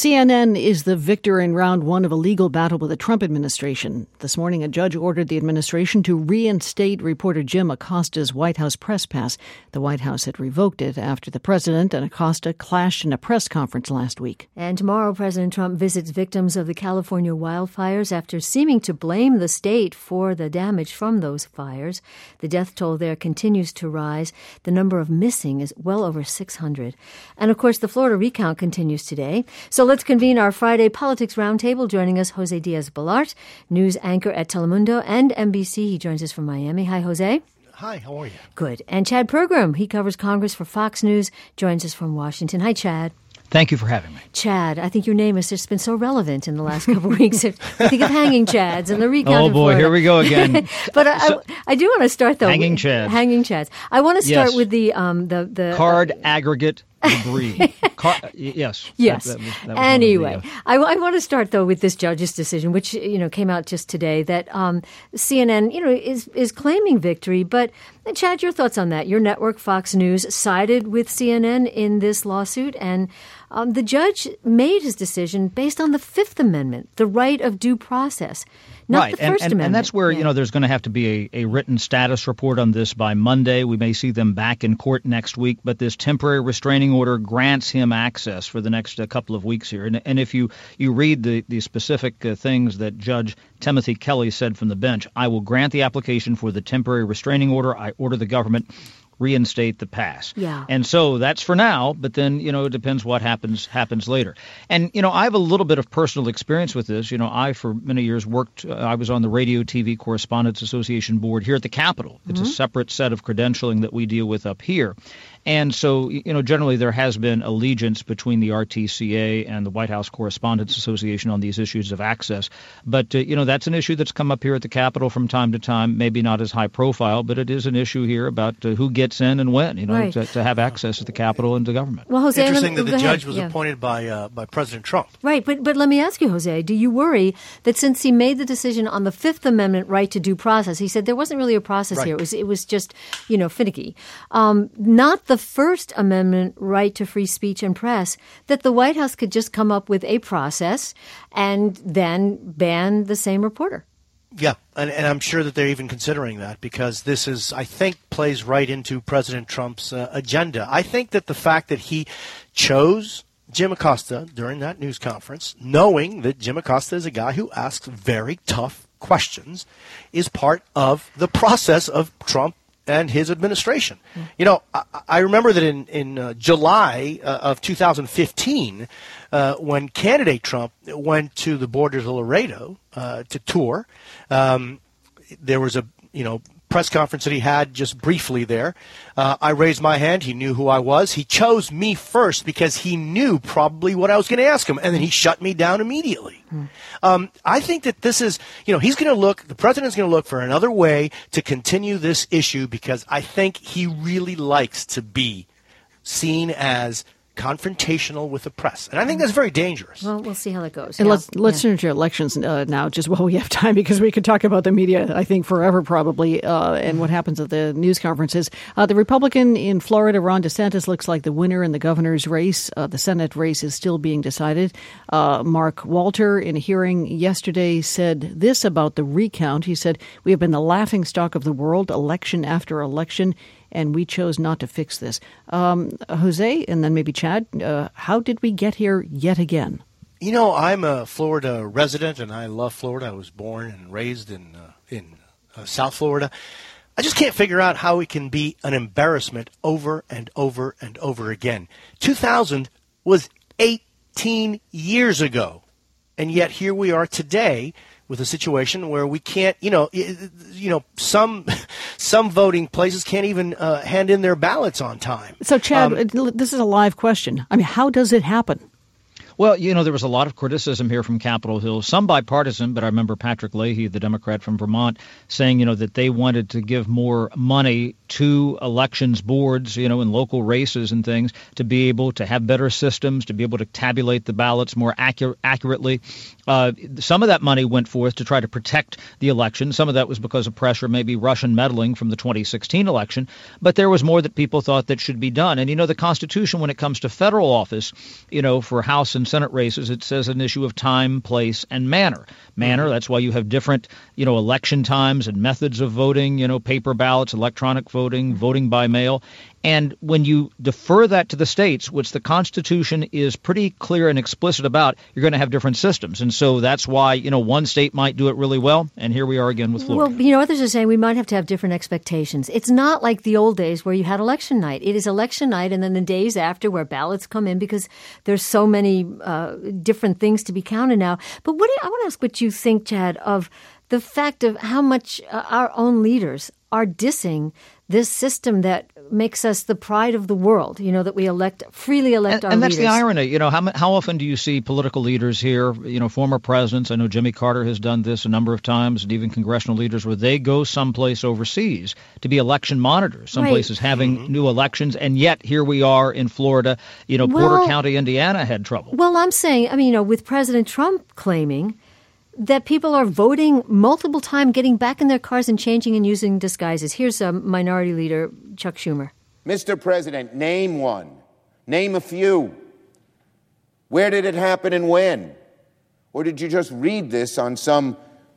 CNN is the victor in round one of a legal battle with the Trump administration. This morning, a judge ordered the administration to reinstate reporter Jim Acosta's White House press pass. The White House had revoked it after the president and Acosta clashed in a press conference last week. And tomorrow, President Trump visits victims of the California wildfires after seeming to blame the state for the damage from those fires. The death toll there continues to rise. The number of missing is well over 600. And of course, the Florida recount continues today. So let's convene our Friday Politics Roundtable. Joining us, Jose Diaz-Balart, news anchor at Telemundo and NBC. He joins us from Miami. Hi, Jose. Hi, how are you? Good. And Chad Pergram, he covers Congress for Fox News, joins us from Washington. Hi, Chad. Thank you for having me. Chad, I think your name has just been so relevant in the last couple of weeks. I think of hanging Chads and the recount. Oh, boy, here we go again. But I do want to start, though. Hanging Chads. Hanging Chads. I want to start with the card aggregate debris. Yes. Yes. That was anyway, I want to start, though, with this judge's decision, which, came out just today, that CNN, is claiming victory. But, Chad, your thoughts on that? Your network, Fox News, sided with CNN in this lawsuit, and the judge made his decision based on the Fifth Amendment, the right of due process, not the First Amendment. And that's where, there's going to have to be a written status report on this by Monday. We may see them back in court next week, but this temporary restraining order grants him access for the next couple of weeks here. And if you read the specific things that Judge Timothy Kelly said from the bench, I will grant the application for the temporary restraining order. I order the government reinstate the pass. Yeah. And so that's for now, but then, it depends what happens later. And, I have a little bit of personal experience with this. I, for many years, I was on the Radio TV Correspondents Association board here at the Capitol. It's a separate set of credentialing that we deal with up here. And so, generally there has been allegiance between the RTCA and the White House Correspondents Association on these issues of access. But, that's an issue that's come up here at the Capitol from time to time, maybe not as high profile, but it is an issue here about who gets in and when, right. to have access to the Capitol and to government. Well, Jose, interesting that the judge was appointed by President Trump. Right, but let me ask you, Jose, do you worry that since he made the decision on the Fifth Amendment right to due process, he said there wasn't really a process here, it was just, finicky, not the First Amendment right to free speech and press, that the White House could just come up with a process and then ban the same reporter? Yeah, and I'm sure that they're even considering that because this is, I think, plays right into President Trump's agenda. I think that the fact that he chose Jim Acosta during that news conference, knowing that Jim Acosta is a guy who asks very tough questions, is part of the process of Trump and his administration. I remember that in July of 2015, when candidate Trump went to the borders of Laredo to tour, there was a press conference that he had just briefly there. I raised my hand. He knew who I was. He chose me first because he knew probably what I was going to ask him, and then he shut me down immediately. I think that this is, he's going to look, the president's going to look for another way to continue this issue because I think he really likes to be seen as confrontational with the press. And I think that's very dangerous. Well, we'll see how that goes. And let's turn to elections now, just while we have time, because we could talk about the media, I think, forever probably, and what happens at the news conferences. The Republican in Florida, Ron DeSantis, looks like the winner in the governor's race. The Senate race is still being decided. Mark Walter, in a hearing yesterday, said this about the recount. He said, "We have been the laughingstock of the world, election after election, and we chose not to fix this." Jose, and then maybe Chad, how did we get here yet again? I'm a Florida resident, and I love Florida. I was born and raised in South Florida. I just can't figure out how it can be an embarrassment over and over and over again. 2000 was 18 years ago, and yet here we are today with a situation where we can't, some voting places can't even hand in their ballots on time. So, Chad, this is a live question. I mean, how does it happen? Well, there was a lot of criticism here from Capitol Hill, some bipartisan, but I remember Patrick Leahy, the Democrat from Vermont, saying, that they wanted to give more money to elections boards, in local races and things, to be able to have better systems, to be able to tabulate the ballots more accurately. Some of that money went forth to try to protect the election. Some of that was because of pressure, maybe Russian meddling from the 2016 election. But there was more that people thought that should be done. And, the Constitution, when it comes to federal office, for House and Senate races, it says an issue of time, place, and manner. That's why you have different, election times and methods of voting, paper ballots, electronic voting, voting by mail. And when you defer that to the states, which the Constitution is pretty clear and explicit about, you're going to have different systems. And so that's why, one state might do it really well. And here we are again with Florida. Well, others are saying we might have to have different expectations. It's not like the old days where you had election night. It is election night and then the days after where ballots come in because there's so many different things to be counted now. But I want to ask what you think, Chad, of the fact of how much our own leaders are dissing this system that makes us the pride of the world, that we freely elect our leaders. And that's the irony. How often do you see political leaders here, former presidents? I know Jimmy Carter has done this a number of times, and even congressional leaders where they go someplace overseas to be election monitors, some places having new elections. And yet here we are in Florida, Porter County, Indiana had trouble. Well, I'm saying, with President Trump claiming that people are voting multiple times, getting back in their cars and changing and using disguises. Here's a Minority Leader Chuck Schumer. Mr. President, name one. Name a few. Where did it happen and when? Or did you just read this on some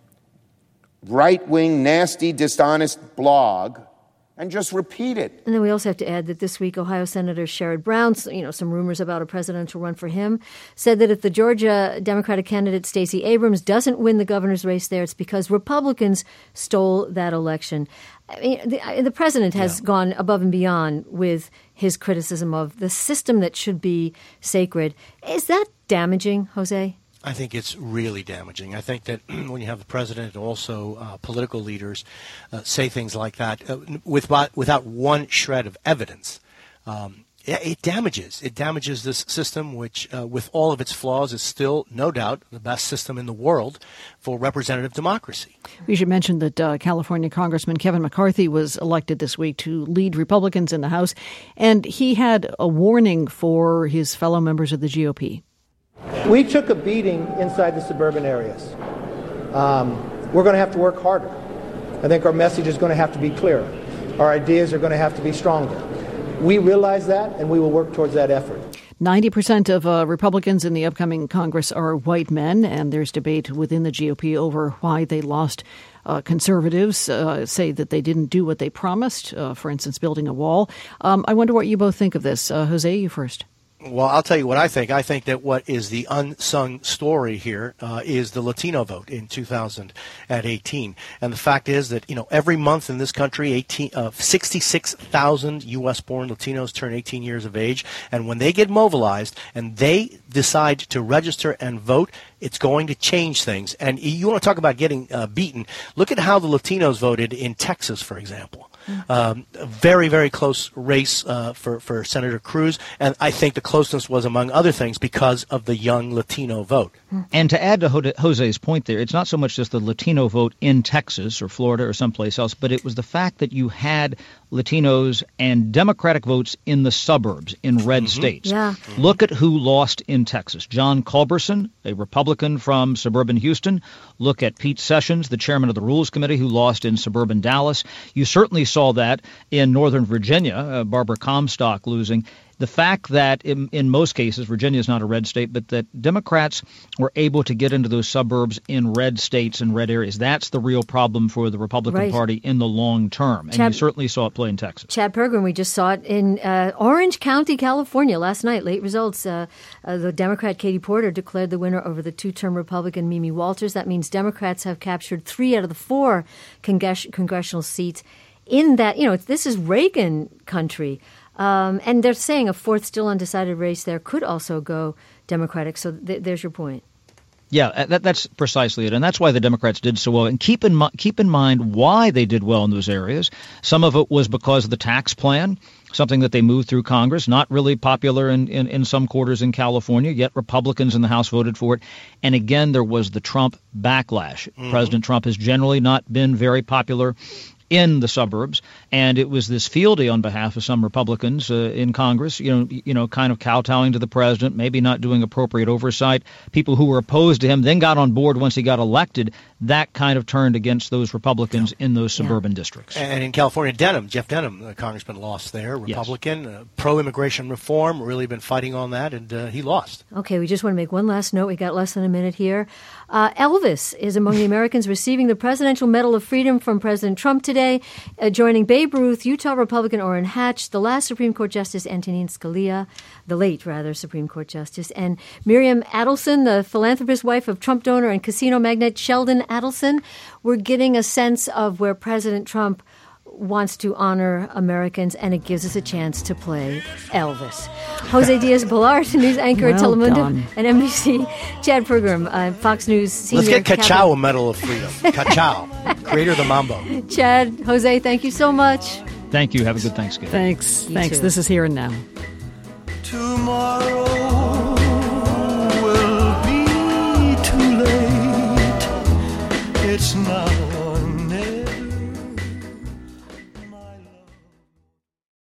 right-wing, nasty, dishonest blog and just repeat it? And then we also have to add that this week, Ohio Senator Sherrod Brown, some rumors about a presidential run for him, said that if the Georgia Democratic candidate Stacey Abrams doesn't win the governor's race there, it's because Republicans stole that election. I mean, the president has gone above and beyond with his criticism of the system that should be sacred. Is that damaging, Jose? I think it's really damaging. I think that when you have the president and also political leaders say things like that without one shred of evidence, it damages. It damages this system, which, with all of its flaws, is still, no doubt, the best system in the world for representative democracy. We should mention that California Congressman Kevin McCarthy was elected this week to lead Republicans in the House, and he had a warning for his fellow members of the GOP. We took a beating inside the suburban areas. We're going to have to work harder. I think our message is going to have to be clearer. Our ideas are going to have to be stronger. We realize that, and we will work towards that effort. 90% of Republicans in the upcoming Congress are white men, and there's debate within the GOP over why they lost. Conservatives say that they didn't do what they promised, for instance, building a wall. I wonder what you both think of this. Jose, you first. Well, I'll tell you what I think. I think that what is the unsung story here is the Latino vote in 2018. And the fact is that, every month in this country, 66,000 U.S.-born Latinos turn 18 years of age. And when they get mobilized and they decide to register and vote, it's going to change things. And you want to talk about getting beaten. Look at how the Latinos voted in Texas, for example. A very, very close race for Senator Cruz, and I think the closeness was, among other things, because of the young Latino vote. And to add to Jose's point there, it's not so much just the Latino vote in Texas or Florida or someplace else, but it was the fact that you had Latinos and Democratic votes in the suburbs in red states. Yeah. Look at who lost in Texas. John Culberson, a Republican from suburban Houston. Look at Pete Sessions, the chairman of the Rules Committee, who lost in suburban Dallas. You certainly saw that in Northern Virginia, Barbara Comstock losing. The fact that in most cases, Virginia is not a red state, but that Democrats were able to get into those suburbs in red states and red areas, that's the real problem for the Republican Party in the long term. And you certainly saw it play in Texas. Chad Pergram, we just saw it in Orange County, California last night. Late results. The Democrat Katie Porter declared the winner over the two-term Republican Mimi Walters. That means Democrats have captured 3 out of the 4 congressional seats. In that, this is Reagan country. And they're saying a 4th still undecided race there could also go Democratic. So there's your point. Yeah, that's precisely it. And that's why the Democrats did so well. And keep in mind why they did well in those areas. Some of it was because of the tax plan, something that they moved through Congress, not really popular in some quarters in California, yet Republicans in the House voted for it. And again, there was the Trump backlash. President Trump has generally not been very popular in the suburbs, and it was this field day on behalf of some Republicans in Congress, kind of kowtowing to the president, maybe not doing appropriate oversight. People who were opposed to him then got on board once he got elected. That kind of turned against those Republicans in those suburban districts. And in California, Jeff Denham, the congressman, lost there, Republican, yes. Pro-immigration reform, really been fighting on that, and he lost. Okay, we just want to make one last note. We got less than a minute here. Elvis is among the Americans receiving the Presidential Medal of Freedom from President Trump today, joining Babe Ruth, Utah Republican Orrin Hatch, the last Supreme Court Justice Antonin Scalia, the late, Supreme Court Justice, and Miriam Adelson, the philanthropist wife of Trump donor and casino magnate Sheldon Adelson. We're getting a sense of where President Trump wants to honor Americans, and it gives us a chance to play Elvis. Jose Diaz-Balart, news anchor at Telemundo and NBC. Chad Pergram, Fox News senior. Let's get Cachao a Medal of Freedom. Cachao, creator of the mambo. Chad, Jose, thank you so much. Thank you. Have a good Thanksgiving. Thanks. You Thanks. too. This is Here and Now. Tomorrow will be too late. It's now